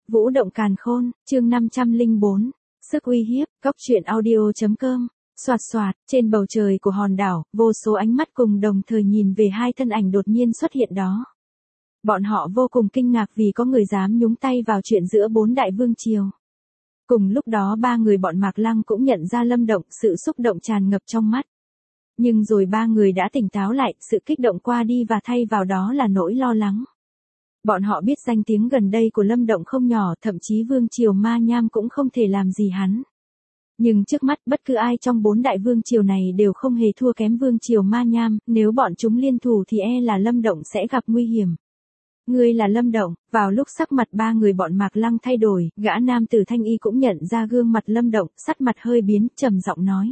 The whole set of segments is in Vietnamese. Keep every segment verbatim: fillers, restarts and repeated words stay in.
Vũ động càn khôn, chương năm trăm lẻ bốn, sức uy hiếp, cóc truyện audio.com, soạt soạt, trên bầu trời của hòn đảo, vô số ánh mắt cùng đồng thời nhìn về hai thân ảnh đột nhiên xuất hiện đó. Bọn họ vô cùng kinh ngạc vì có người dám nhúng tay vào chuyện giữa bốn đại vương triều. Cùng lúc đó ba người bọn Mạc Lăng cũng nhận ra Lâm Động, sự xúc động tràn ngập trong mắt. Nhưng rồi ba người đã tỉnh táo lại, sự kích động qua đi và thay vào đó là nỗi lo lắng. Bọn họ biết danh tiếng gần đây của Lâm Động không nhỏ, thậm chí vương triều Ma Nham cũng không thể làm gì hắn. Nhưng trước mắt bất cứ ai trong bốn đại vương triều này đều không hề thua kém vương triều Ma Nham, nếu bọn chúng liên thủ thì e là Lâm Động sẽ gặp nguy hiểm. Ngươi là Lâm Động. Vào lúc sắc mặt ba người bọn Mạc Lăng thay đổi, gã nam tử thanh y cũng nhận ra gương mặt Lâm Động, sắc mặt hơi biến, trầm giọng nói.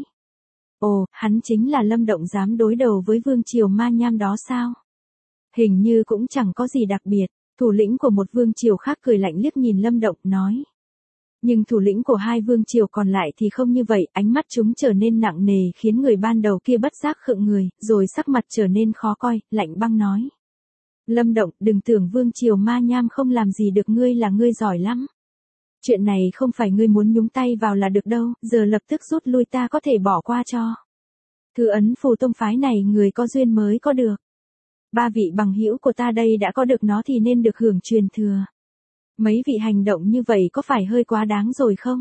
Ồ, hắn chính là Lâm Động dám đối đầu với vương triều Ma Nham đó sao? Hình như cũng chẳng có gì đặc biệt. Thủ lĩnh của một vương triều khác cười lạnh liếc nhìn Lâm Động, nói. Nhưng thủ lĩnh của hai vương triều còn lại thì không như vậy, ánh mắt chúng trở nên nặng nề khiến người ban đầu kia bất giác khựng người, rồi sắc mặt trở nên khó coi, lạnh băng nói. Lâm Động, đừng tưởng vương triều Ma Nham không làm gì được ngươi là ngươi giỏi lắm. Chuyện này không phải ngươi muốn nhúng tay vào là được đâu, giờ lập tức rút lui ta có thể bỏ qua cho. Thứ ấn phù tông phái này người có duyên mới có được. Ba vị bằng hữu của ta đây đã có được nó thì nên được hưởng truyền thừa. Mấy vị hành động như vậy có phải hơi quá đáng rồi không?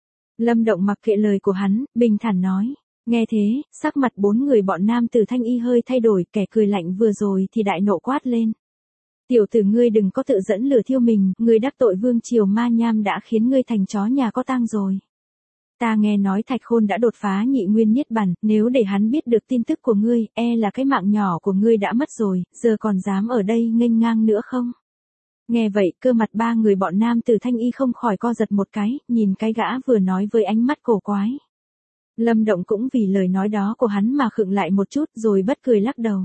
Lâm Động mặc kệ lời của hắn, bình thản nói. Nghe thế, sắc mặt bốn người bọn nam tử thanh y hơi thay đổi, kẻ cười lạnh vừa rồi thì đại nộ quát lên. Tiểu tử ngươi đừng có tự dẫn lửa thiêu mình, ngươi đắc tội vương triều Ma Nham đã khiến ngươi thành chó nhà có tang rồi. Ta nghe nói Thạch Khôn đã đột phá nhị nguyên niết bàn, nếu để hắn biết được tin tức của ngươi, e là cái mạng nhỏ của ngươi đã mất rồi, giờ còn dám ở đây nghênh ngang nữa không? Nghe vậy, cơ mặt ba người bọn nam tử thanh y không khỏi co giật một cái, nhìn cái gã vừa nói với ánh mắt cổ quái. Lâm Động cũng vì lời nói đó của hắn mà khựng lại một chút rồi bất cười lắc đầu.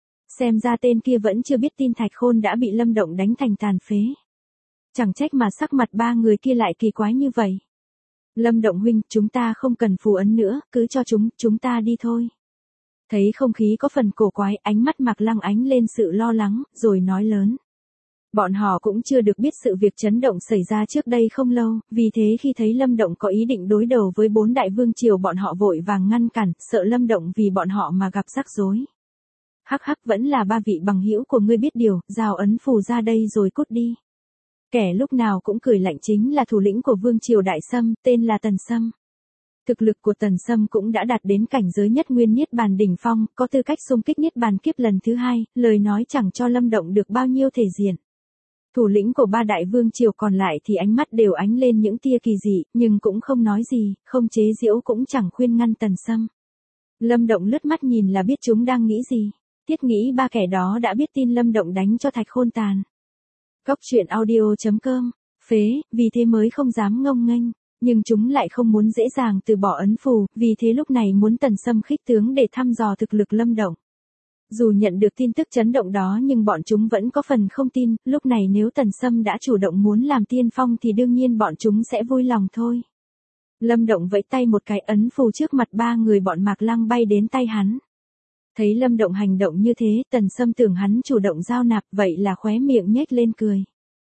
Xem ra tên kia vẫn chưa biết tin Thạch Khôn đã bị Lâm Động đánh thành tàn phế. Chẳng trách mà sắc mặt ba người kia lại kỳ quái như vậy. Lâm Động huynh, chúng ta không cần phù ấn nữa, cứ cho chúng, chúng ta đi thôi. Thấy không khí có phần cổ quái, ánh mắt Mạc Lăng ánh lên sự lo lắng, rồi nói lớn. Bọn họ cũng chưa được biết sự việc chấn động xảy ra trước đây không lâu, vì thế khi thấy Lâm Động có ý định đối đầu với bốn đại vương triều bọn họ vội vàng ngăn cản, sợ Lâm Động vì bọn họ mà gặp rắc rối. Hắc hắc, vẫn là ba vị bằng hữu của ngươi biết điều, giao ấn phù ra đây rồi cút đi. Kẻ lúc nào cũng cười lạnh chính là thủ lĩnh của vương triều Đại Sâm, tên là Tần Sâm. Thực lực của Tần Sâm cũng đã đạt đến cảnh giới nhất nguyên niết bàn đỉnh phong, có tư cách xung kích niết bàn kiếp lần thứ hai, lời nói chẳng cho Lâm Động được bao nhiêu thể diện. Thủ lĩnh của ba đại vương triều còn lại thì ánh mắt đều ánh lên những tia kỳ dị, nhưng cũng không nói gì, không chế giễu cũng chẳng khuyên ngăn Tần Sâm. Lâm Động lướt mắt nhìn là biết chúng đang nghĩ gì. Thiết nghĩ ba kẻ đó đã biết tin Lâm Động đánh cho Thạch Khôn tàn. Cóc truyện audio.com, phế, vì thế mới không dám ngông nghênh, nhưng chúng lại không muốn dễ dàng từ bỏ ấn phù, vì thế lúc này muốn Tần Sâm khích tướng để thăm dò thực lực Lâm Động. Dù nhận được tin tức chấn động đó nhưng bọn chúng vẫn có phần không tin, lúc này nếu Tần Sâm đã chủ động muốn làm tiên phong thì đương nhiên bọn chúng sẽ vui lòng thôi. Lâm Động vẫy tay một cái, ấn phù trước mặt ba người bọn Mạc Lăng bay đến tay hắn. Thấy Lâm Động hành động như thế, Tần Sâm tưởng hắn chủ động giao nạp, vậy là khóe miệng nhếch lên cười.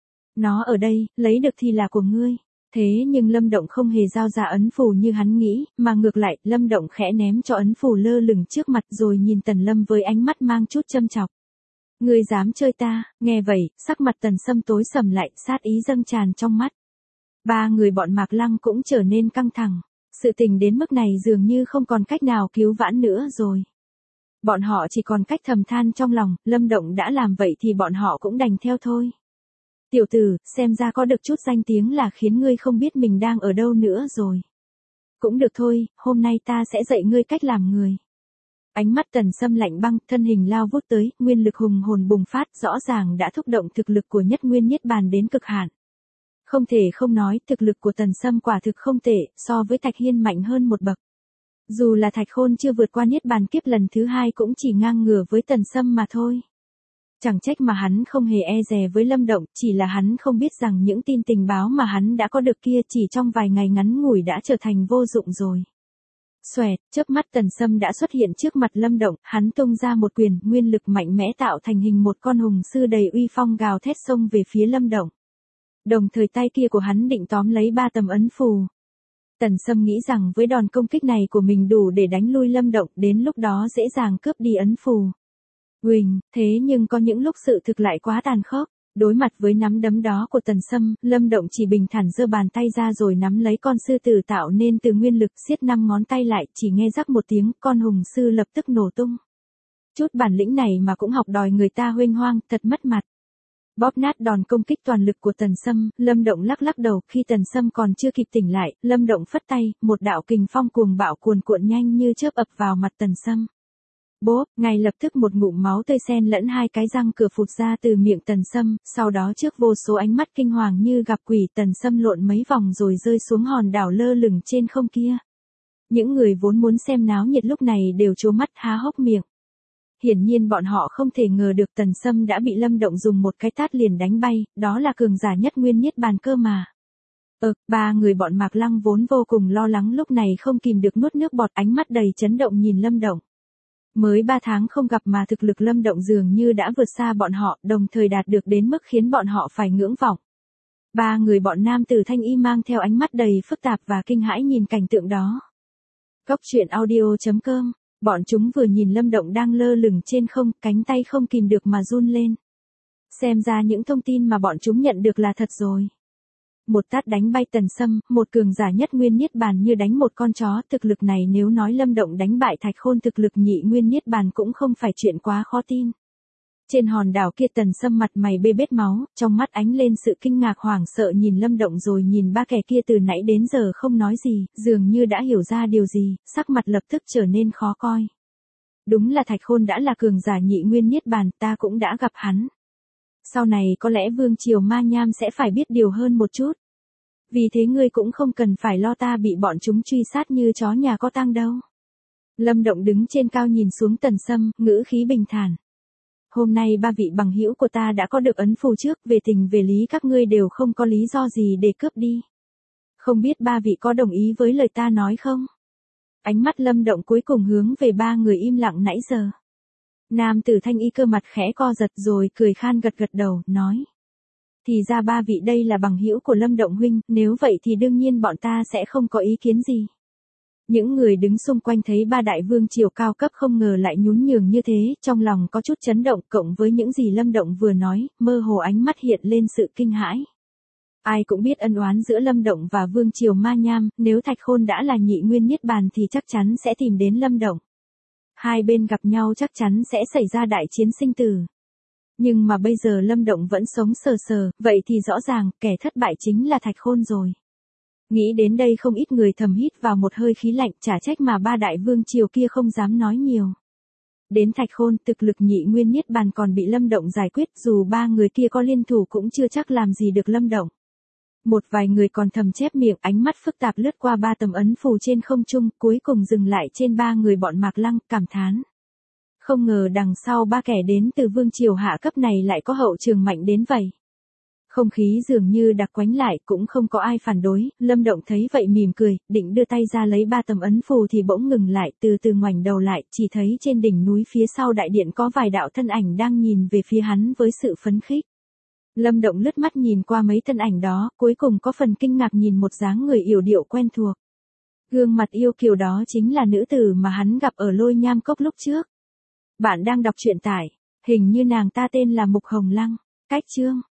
Nó ở đây, lấy được thì là của ngươi. Thế nhưng Lâm Động không hề giao ra ấn phù như hắn nghĩ, mà ngược lại, Lâm Động khẽ ném cho ấn phù lơ lửng trước mặt rồi nhìn Tần Lâm với ánh mắt mang chút châm chọc. Ngươi dám chơi ta? Nghe vậy, sắc mặt Tần Sâm tối sầm lại, sát ý dâng tràn trong mắt. Ba người bọn Mạc Lăng cũng trở nên căng thẳng. Sự tình đến mức này dường như không còn cách nào cứu vãn nữa rồi. Bọn họ chỉ còn cách thầm than trong lòng, Lâm Động đã làm vậy thì bọn họ cũng đành theo thôi. Tiểu tử, xem ra có được chút danh tiếng là khiến ngươi không biết mình đang ở đâu nữa rồi. Cũng được thôi, hôm nay ta sẽ dạy ngươi cách làm người. Ánh mắt Tần Sâm lạnh băng, thân hình lao vút tới, nguyên lực hùng hồn bùng phát, rõ ràng đã thúc động thực lực của nhất nguyên niết bàn đến cực hạn. Không thể không nói, thực lực của Tần Sâm quả thực không tệ, so với Thạch Hiên mạnh hơn một bậc. Dù là Thạch Khôn chưa vượt qua niết bàn kiếp lần thứ hai cũng chỉ ngang ngửa với Tần Sâm mà thôi. Chẳng trách mà hắn không hề e dè với Lâm Động, chỉ là hắn không biết rằng những tin tình báo mà hắn đã có được kia chỉ trong vài ngày ngắn ngủi đã trở thành vô dụng rồi. Xoẹt, chớp mắt Tần Sâm đã xuất hiện trước mặt Lâm Động, hắn tung ra một quyền, nguyên lực mạnh mẽ tạo thành hình một con hùng sư đầy uy phong gào thét xông về phía Lâm Động. Đồng thời tay kia của hắn định tóm lấy ba tấm ấn phù. Tần Sâm nghĩ rằng với đòn công kích này của mình đủ để đánh lui Lâm Động, đến lúc đó dễ dàng cướp đi ấn phù. Huỳnh, thế nhưng có những lúc sự thực lại quá tàn khốc. Đối mặt với nắm đấm đó của Tần Sâm, Lâm Động chỉ bình thản giơ bàn tay ra rồi nắm lấy con sư tử tạo nên từ nguyên lực, siết năm ngón tay lại, chỉ nghe rắc một tiếng, con hùng sư lập tức nổ tung. Chút bản lĩnh này mà cũng học đòi người ta huênh hoang, thật mất mặt. Bóp nát đòn công kích toàn lực của Tần Sâm, Lâm Động lắc lắc đầu, khi Tần Sâm còn chưa kịp tỉnh lại, Lâm Động phất tay, một đạo kình phong cuồng bạo cuồn cuộn nhanh như chớp ập vào mặt Tần Sâm. Bốp, ngay lập tức một ngụm máu tươi xen lẫn hai cái răng cửa phụt ra từ miệng Tần Sâm, sau đó trước vô số ánh mắt kinh hoàng như gặp quỷ, Tần Sâm lộn mấy vòng rồi rơi xuống hòn đảo lơ lửng trên không kia. Những người vốn muốn xem náo nhiệt lúc này đều trố mắt há hốc miệng. Hiển nhiên bọn họ không thể ngờ được Tần Sâm đã bị Lâm Động dùng một cái tát liền đánh bay, đó là cường giả nhất nguyên niết bàn cơ mà. Ờ, ba người bọn Mạc Lăng vốn vô cùng lo lắng lúc này không kìm được nuốt nước bọt, ánh mắt đầy chấn động nhìn Lâm Động. Mới ba tháng không gặp mà thực lực Lâm Động dường như đã vượt xa bọn họ, đồng thời đạt được đến mức khiến bọn họ phải ngưỡng vọng. Ba người bọn nam tử Thanh Y mang theo ánh mắt đầy phức tạp và kinh hãi nhìn cảnh tượng đó. Cốc truyện audio chấm com. Bọn chúng vừa nhìn Lâm Động đang lơ lửng trên không, cánh tay không kìm được mà run lên. Xem ra những thông tin mà bọn chúng nhận được là thật rồi. Một tát đánh bay Tần Sâm, một cường giả nhất nguyên niết bàn như đánh một con chó, thực lực này nếu nói Lâm Động đánh bại Thạch Khôn thực lực nhị nguyên niết bàn cũng không phải chuyện quá khó tin. Trên hòn đảo kia Tần Sâm mặt mày bê bết máu, trong mắt ánh lên sự kinh ngạc hoảng sợ nhìn Lâm Động rồi nhìn ba kẻ kia từ nãy đến giờ không nói gì, dường như đã hiểu ra điều gì, sắc mặt lập tức trở nên khó coi. Đúng là Thạch Khôn đã là cường giả nhị nguyên niết bàn, ta cũng đã gặp hắn. Sau này có lẽ Vương Triều Ma Nham sẽ phải biết điều hơn một chút. Vì thế ngươi cũng không cần phải lo ta bị bọn chúng truy sát như chó nhà có tang đâu. Lâm Động đứng trên cao nhìn xuống Tần Sâm, ngữ khí bình thản. Hôm nay ba vị bằng hữu của ta đã có được ấn phù trước, về tình về lý các ngươi đều không có lý do gì để cướp đi. Không biết ba vị có đồng ý với lời ta nói không? Ánh mắt Lâm Động cuối cùng hướng về ba người im lặng nãy giờ. Nam tử Thanh Y cơ mặt khẽ co giật rồi cười khan gật gật đầu, nói. Thì ra ba vị đây là bằng hữu của Lâm Động huynh, nếu vậy thì đương nhiên bọn ta sẽ không có ý kiến gì. Những người đứng xung quanh thấy ba đại vương triều cao cấp không ngờ lại nhún nhường như thế, trong lòng có chút chấn động, cộng với những gì Lâm Động vừa nói, mơ hồ ánh mắt hiện lên sự kinh hãi. Ai cũng biết ân oán giữa Lâm Động và vương triều Ma Nham, nếu Thạch Khôn đã là nhị nguyên niết bàn thì chắc chắn sẽ tìm đến Lâm Động. Hai bên gặp nhau chắc chắn sẽ xảy ra đại chiến sinh tử. Nhưng mà bây giờ Lâm Động vẫn sống sờ sờ, vậy thì rõ ràng kẻ thất bại chính là Thạch Khôn rồi. Nghĩ đến đây không ít người thầm hít vào một hơi khí lạnh, chả trách mà ba đại vương triều kia không dám nói nhiều. Đến Thạch Khôn, thực lực nhị nguyên niết bàn còn bị Lâm Động giải quyết, dù ba người kia có liên thủ cũng chưa chắc làm gì được Lâm Động. Một vài người còn thầm chép miệng, ánh mắt phức tạp lướt qua ba tấm ấn phù trên không trung, cuối cùng dừng lại trên ba người bọn Mạc Lăng, cảm thán. Không ngờ đằng sau ba kẻ đến từ vương triều hạ cấp này lại có hậu trường mạnh đến vậy. Không khí dường như đặc quánh lại, cũng không có ai phản đối, Lâm Động thấy vậy mỉm cười, định đưa tay ra lấy ba tấm ấn phù thì bỗng ngừng lại, từ từ ngoảnh đầu lại, chỉ thấy trên đỉnh núi phía sau đại điện có vài đạo thân ảnh đang nhìn về phía hắn với sự phấn khích. Lâm Động lướt mắt nhìn qua mấy thân ảnh đó, cuối cùng có phần kinh ngạc nhìn một dáng người yểu điệu quen thuộc. Gương mặt yêu kiều đó chính là nữ tử mà hắn gặp ở Lôi Nham Cốc lúc trước. Bạn đang đọc truyện tải, hình như nàng ta tên là Mục Hồng Lăng, cách chương